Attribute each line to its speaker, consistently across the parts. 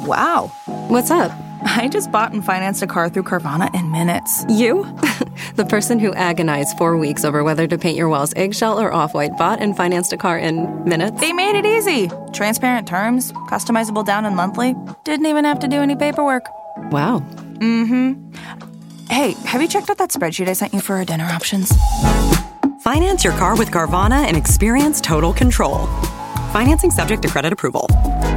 Speaker 1: Wow.
Speaker 2: What's up?
Speaker 1: I just bought and financed a car through Carvana in minutes.
Speaker 2: You? The person who agonized 4 weeks over whether to paint your walls eggshell or off-white bought and financed a car in minutes?
Speaker 1: They made it easy. Transparent terms, customizable down and monthly. Didn't even have to do any paperwork.
Speaker 2: Wow.
Speaker 1: Mm-hmm. Hey, have you checked out that spreadsheet I sent you for our dinner options?
Speaker 3: Finance your car with Carvana and experience total control. Financing subject to credit approval.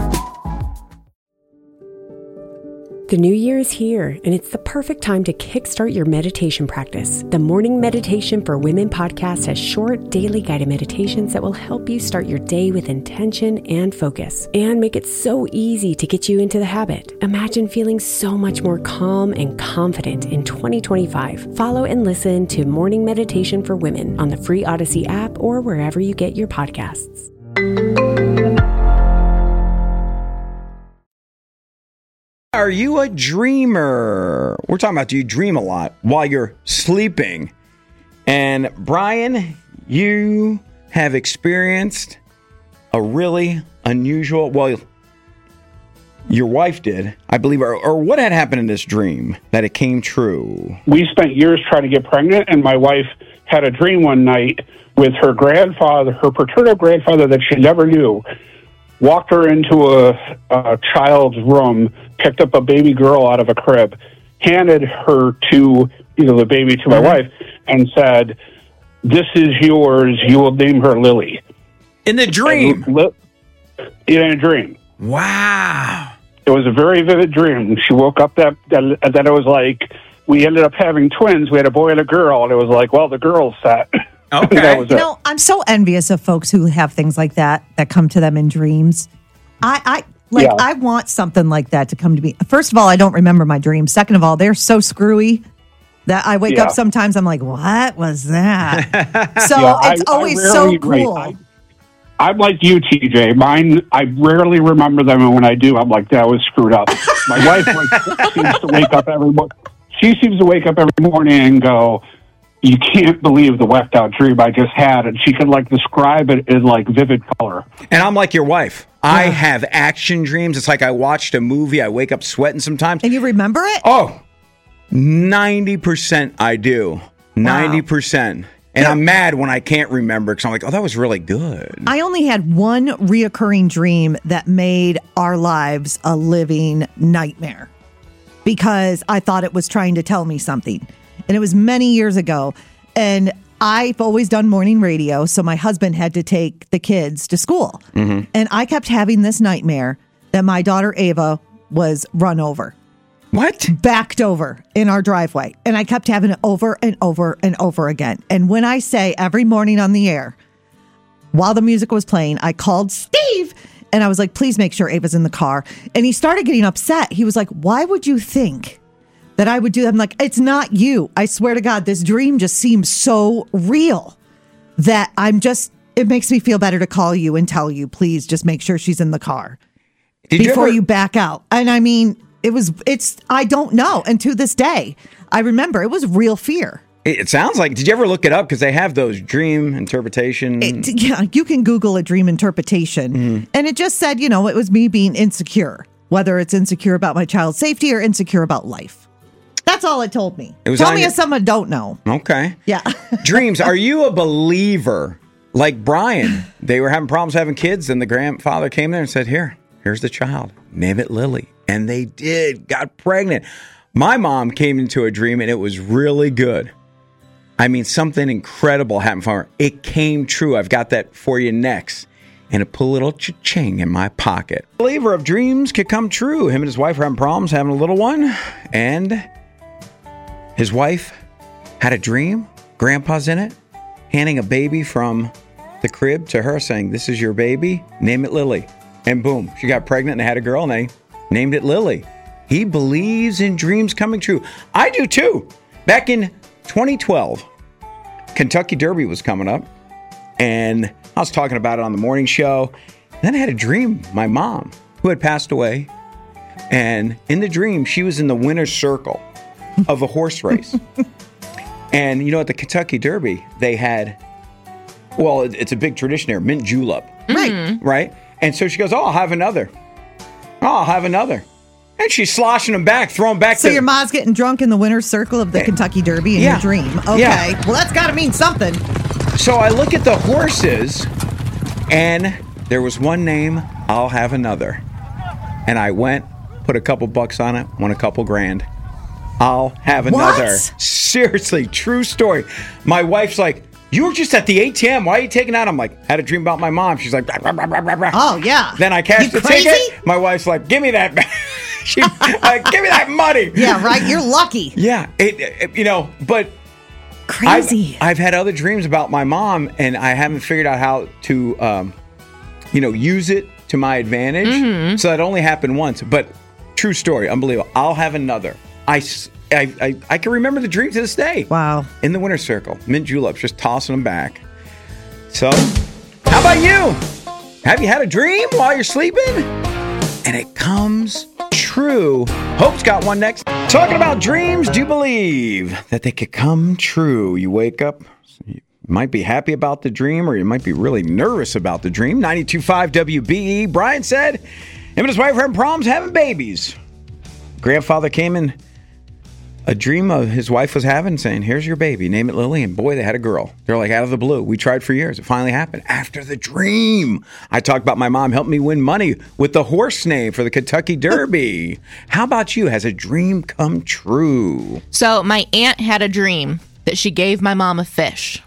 Speaker 4: The new year is here, and it's the perfect time to kickstart your meditation practice. The Morning Meditation for Women podcast has short, daily guided meditations that will help you start your day with intention and focus, and make it so easy to get you into the habit. Imagine feeling so much more calm and confident in 2025. Follow and listen to Morning Meditation for Women on the free Odyssey app or wherever you get your podcasts.
Speaker 5: Are you a dreamer? We're talking about, do you dream a lot while you're sleeping? And Brian, you have experienced a really unusual, well, your wife did, I believe, or what had happened in this dream that it came true?
Speaker 6: We spent years trying to get pregnant, and my wife had a dream one night with her grandfather, her paternal grandfather that she never knew, walked her into a child's room, picked up a baby girl out of a crib, handed her to, the baby to my wife, and said, "This is yours. You will name her Lily."
Speaker 5: In the dream?
Speaker 6: In a dream.
Speaker 5: Wow.
Speaker 6: It was a very vivid dream. She woke up and then it was like, we ended up having twins. We had a boy and a girl, and it was like, well, the girl's set.
Speaker 5: Okay.
Speaker 6: That was it.
Speaker 7: I'm so envious of folks who have things like that come to them in dreams. I want something like that to come to me. First of all, I don't remember my dreams. Second of all, they're so screwy that I wake up sometimes, I'm like, what was that? So it's always so cool.
Speaker 6: I'm like you, TJ. Mine, I rarely remember them, and when I do, I'm like, that was screwed up. My wife seems to wake up every morning. She seems to wake up every morning and go, "You can't believe the whacked out dream I just had," and she can describe it in vivid color.
Speaker 5: And I'm like your wife. I have action dreams. It's like I watched a movie. I wake up sweating sometimes.
Speaker 7: And you remember it?
Speaker 5: Oh, 90% I do. 90%. And I'm mad when I can't remember because I'm like, oh, that was really good.
Speaker 7: I only had one reoccurring dream that made our lives a living nightmare because I thought it was trying to tell me something. And it was many years ago. And I've always done morning radio, so my husband had to take the kids to school. Mm-hmm. And I kept having this nightmare that my daughter Ava was run over.
Speaker 5: What?
Speaker 7: Backed over in our driveway. And I kept having it over and over and over again. And when I say every morning on the air, while the music was playing, I called Steve and I was like, please make sure Ava's in the car. And he started getting upset. He was like, why would you think that I would do that? I'm like, it's not you. I swear to God, this dream just seems so real that it makes me feel better to call you and tell you, please just make sure she's in the car before you back out. And I mean, I don't know. And to this day, I remember it was real fear.
Speaker 5: It sounds like, did you ever look it up? Because they have those dream interpretation.
Speaker 7: Yeah, you can Google a dream interpretation. Mm-hmm. And it just said, it was me being insecure, whether it's insecure about my child's safety or insecure about life. That's all it told me. Tell me as someone don't know.
Speaker 5: Okay.
Speaker 7: Yeah.
Speaker 5: Dreams. Are you a believer? Like Brian, they were having problems having kids, and the grandfather came there and said, here's the child. Name it Lily. And they did. Got pregnant. My mom came into a dream, and it was really good. I mean, something incredible happened for her. It came true. I've got that for you next. And it put a little cha-ching in my pocket. Believer of dreams could come true. Him and his wife were having problems having a little one. And his wife had a dream. Grandpa's in it. Handing a baby from the crib to her saying, this is your baby. Name it Lily. And boom, she got pregnant and had a girl and they named it Lily. He believes in dreams coming true. I do too. Back in 2012, Kentucky Derby was coming up. And I was talking about it on the morning show. Then I had a dream, my mom, who had passed away. And in the dream, she was in the winner's circle of a horse race. And, at the Kentucky Derby, they had, well, it's a big tradition here, mint julep.
Speaker 7: Right.
Speaker 5: Right? And so she goes, I'll have another. And she's sloshing them back, throwing back.
Speaker 7: So your mom's getting drunk in the winner's circle of the Kentucky Derby in your dream. Okay.
Speaker 5: Yeah.
Speaker 7: Well, that's got to mean something.
Speaker 5: So I look at the horses, and there was one name, I'll Have Another. And I went, put a couple bucks on it, won a couple grand. I'll have another.
Speaker 7: What?
Speaker 5: Seriously, true story. My wife's like, you were just at the ATM. Why are you taking out? I'm like, had a dream about my mom. She's like, blah, blah, blah, blah, blah.
Speaker 7: Oh, yeah.
Speaker 5: Then I cashed the ticket. My wife's like, give me that. Give me that money.
Speaker 7: Yeah, right. You're lucky.
Speaker 5: Yeah. But
Speaker 7: Crazy.
Speaker 5: I've had other dreams about my mom, and I haven't figured out how to, use it to my advantage. Mm-hmm. So that only happened once. But true story, unbelievable. I'll have another. I can remember the dream to this day.
Speaker 7: Wow.
Speaker 5: In the winner's circle, mint juleps, just tossing them back. So, how about you? Have you had a dream while you're sleeping? And it comes true. Hope's got one next. Talking about dreams, do you believe that they could come true? You wake up, you might be happy about the dream, or you might be really nervous about the dream. 92.5 WBE. Brian said him and his wife were having problems having babies. Grandfather came in a dream of his wife was having, saying, here's your baby, name it Lily. And boy, they had a girl. They're like, out of the blue. We tried for years. It finally happened after the dream. I talked about my mom helped me win money with the horse name for the Kentucky Derby. How about you? Has a dream come true?
Speaker 8: So my aunt had a dream that she gave my mom a fish,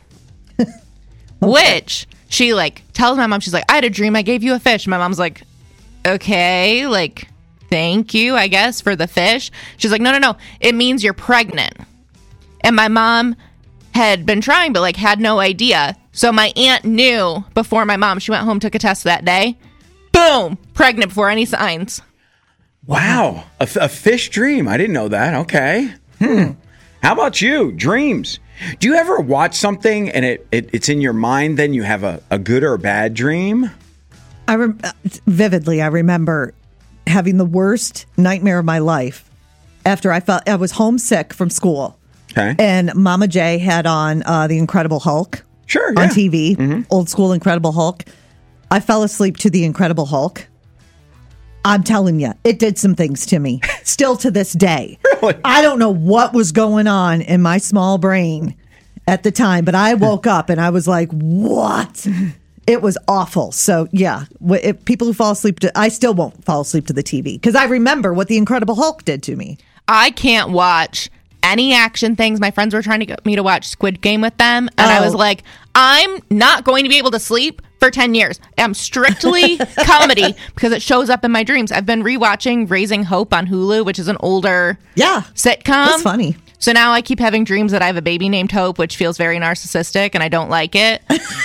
Speaker 8: which she tells my mom, she's like, I had a dream I gave you a fish. My mom's like, okay, thank you, I guess, for the fish. She's like, no. It means you're pregnant. And my mom had been trying, but had no idea. So my aunt knew before my mom. She went home, took a test that day. Boom! Pregnant before any signs.
Speaker 5: Wow. A fish dream. I didn't know that. Okay. How about you? Dreams. Do you ever watch something and it's in your mind, then you have a good or a bad dream?
Speaker 7: Vividly, I remember having the worst nightmare of my life after I was homesick from school.
Speaker 5: Okay.
Speaker 7: And Mama J had on The Incredible Hulk.
Speaker 5: Sure,
Speaker 7: on TV. Old school Incredible Hulk. I fell asleep to The Incredible Hulk. I'm telling you, it did some things to me. Still to this day.
Speaker 5: Really?
Speaker 7: I don't know what was going on in my small brain at the time, but I woke up and I was like, what? It was awful. So, yeah, if people who fall asleep I still won't fall asleep to the TV because I remember what The Incredible Hulk did to me.
Speaker 8: I can't watch any action things. My friends were trying to get me to watch Squid Game with them. And I was like, I'm not going to be able to sleep for 10 years. I'm strictly comedy because it shows up in my dreams. I've been rewatching Raising Hope on Hulu, which is an older sitcom. That's
Speaker 7: funny.
Speaker 8: So now I keep having dreams that I have a baby named Hope, which feels very narcissistic, and I don't like it.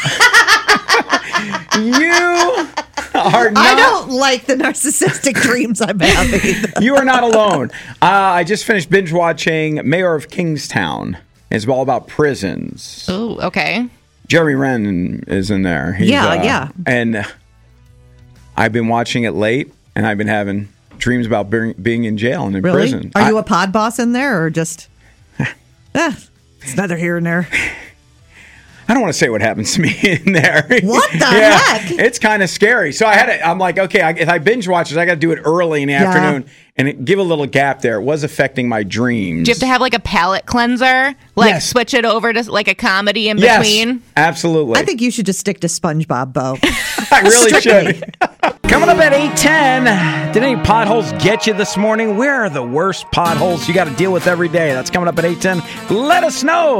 Speaker 5: You are not.
Speaker 7: I don't like the narcissistic dreams I'm having.
Speaker 5: You are not alone. I just finished binge watching Mayor of Kingstown. It's all about prisons.
Speaker 8: Oh, okay.
Speaker 5: Jeremy Renner is in there. He's,
Speaker 7: yeah.
Speaker 5: And I've been watching it late, and I've been having dreams about being in jail and in prison.
Speaker 7: Are you a pod boss in there, or just? It's neither here nor there.
Speaker 5: I don't want to say what happens to me in there.
Speaker 7: What the heck?
Speaker 5: It's kind of scary. So I'm like, okay, if I binge watch this, I got to do it early in the afternoon and give a little gap there. It was affecting my dreams.
Speaker 8: Do you have to have a palate cleanser? Switch it over to a comedy in between?
Speaker 5: Yes, absolutely.
Speaker 7: I think you should just stick to SpongeBob, Bo.
Speaker 5: I really should. Coming up at 8:10, did any potholes get you this morning? Where are the worst potholes you got to deal with every day? That's coming up at 8:10. Let us know.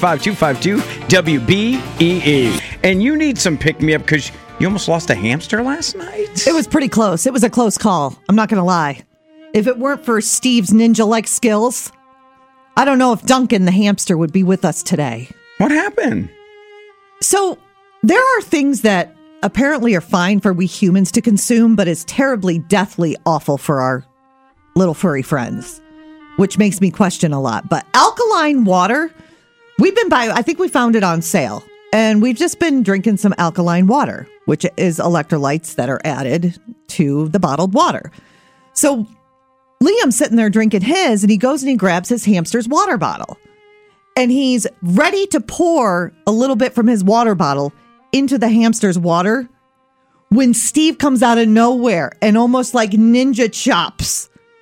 Speaker 5: 585-252-WBEE. And you need some pick-me-up because you almost lost a hamster last night.
Speaker 7: It was pretty close. It was a close call. I'm not going to lie. If it weren't for Steve's ninja-like skills, I don't know if Duncan the hamster would be with us today.
Speaker 5: What happened?
Speaker 7: So there are things that apparently are fine for we humans to consume, but is terribly, deathly awful for our little furry friends, which makes me question a lot. But alkaline water, I think we found it on sale, and we've just been drinking some alkaline water, which is electrolytes that are added to the bottled water. So Liam's sitting there drinking his, and he goes and he grabs his hamster's water bottle, and he's ready to pour a little bit from his water bottle into the hamster's water when Steve comes out of nowhere and almost like ninja chops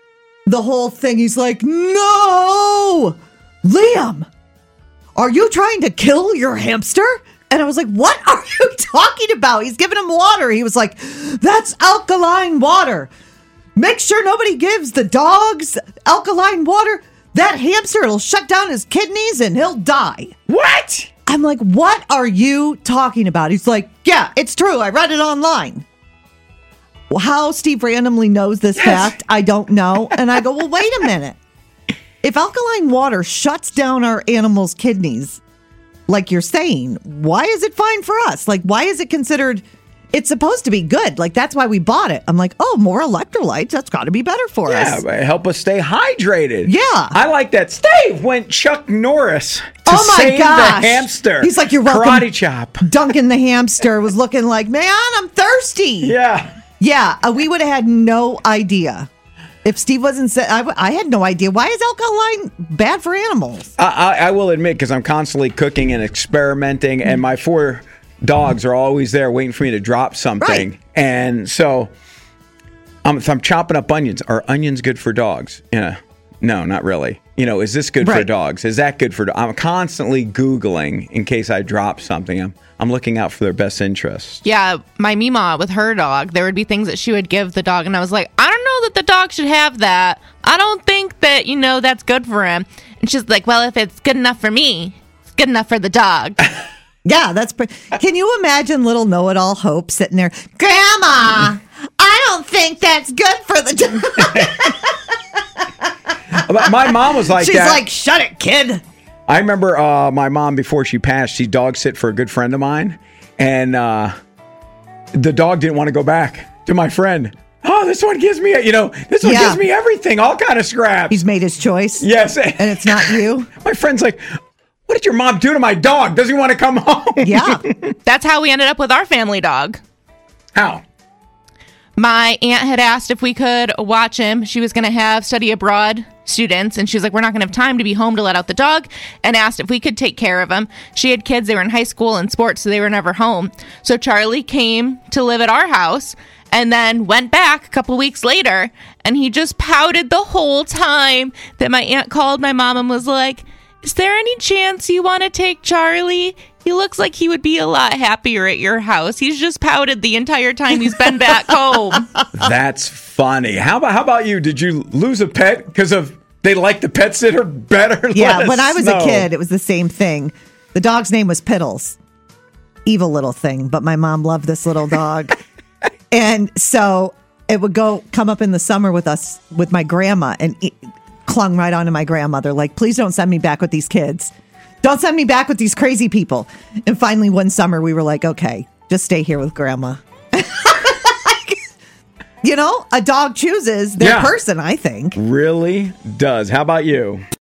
Speaker 7: the whole thing. He's like, no, Liam, are you trying to kill your hamster? And I was like, what are you talking about? He's giving him water. He was like, that's alkaline water. Make sure nobody gives the dogs alkaline water. That hamster, it'll shut down his kidneys and he'll die.
Speaker 5: What?
Speaker 7: I'm like, what are you talking about? He's like, yeah, it's true. I read it online. How Steve randomly knows this fact, I don't know. And I go, well, wait a minute. If alkaline water shuts down our animals' kidneys, like you're saying, why is it fine for us? Like, why is it considered, it's supposed to be good? Like, that's why we bought it. I'm like, oh, more electrolytes. That's got to be better for us.
Speaker 5: Yeah, help us stay hydrated.
Speaker 7: Yeah.
Speaker 5: I like that. Steve went Chuck Norris to
Speaker 7: Oh my
Speaker 5: save
Speaker 7: gosh.
Speaker 5: the hamster.
Speaker 7: He's like, you're welcome.
Speaker 5: Karate chop.
Speaker 7: Duncan the hamster was looking like, man, I'm thirsty.
Speaker 5: Yeah.
Speaker 7: Yeah, we would have had no idea. If Steve wasn't, I had no idea. Why is alkaline bad for animals?
Speaker 5: I will admit, because I'm constantly cooking and experimenting, and my 4 dogs are always there waiting for me to drop something.
Speaker 7: Right.
Speaker 5: And so if I'm chopping up onions, are onions good for dogs? Yeah. No, not really. Is this good for dogs? Is that good for dogs? I'm constantly Googling in case I drop something. I'm looking out for their best interests.
Speaker 8: Yeah, my Mima with her dog, there would be things that she would give the dog, and I was like, I don't know that the dog should have that. I don't think that, that's good for him. And she's like, well, if it's good enough for me, it's good enough for the dog.
Speaker 7: Yeah, can you imagine little know-it-all Hope sitting there, Grandma, I don't think that's good for the dog.
Speaker 5: My mom was like
Speaker 7: She's
Speaker 5: that.
Speaker 7: like, shut it, kid.
Speaker 5: I remember my mom, before she passed, she dog sit for a good friend of mine, and the dog didn't want to go back to my friend. Oh, this one gives me, this one gives me everything, all kind of scraps.
Speaker 7: He's made his choice.
Speaker 5: Yes.
Speaker 7: And it's not you.
Speaker 5: My friend's like, what did your mom do to my dog? Does he want to come home?
Speaker 7: Yeah.
Speaker 8: That's how we ended up with our family dog.
Speaker 5: How?
Speaker 8: My aunt had asked if we could watch him. She was going to have study abroad students, and she was like, we're not going to have time to be home to let out the dog, and asked if we could take care of him. She had kids. They were in high school and sports, so they were never home. So Charlie came to live at our house and then went back a couple weeks later, and he just pouted the whole time that my aunt called my mom and was like, is there any chance you want to take Charlie? He looks like he would be a lot happier at your house. He's just pouted the entire time he's been back home.
Speaker 5: That's funny. How about you? Did you lose a pet because of they like the pet sitter better?
Speaker 7: Yeah, when I was a kid, it was the same thing. The dog's name was Piddles. Evil little thing, but my mom loved this little dog. And so it would come up in the summer with my grandma, and it clung right onto my grandmother, like, please don't send me back with these kids. Don't send me back with these crazy people. And finally, one summer, we were like, okay, just stay here with grandma. A dog chooses their person, I think.
Speaker 5: Really does. How about you?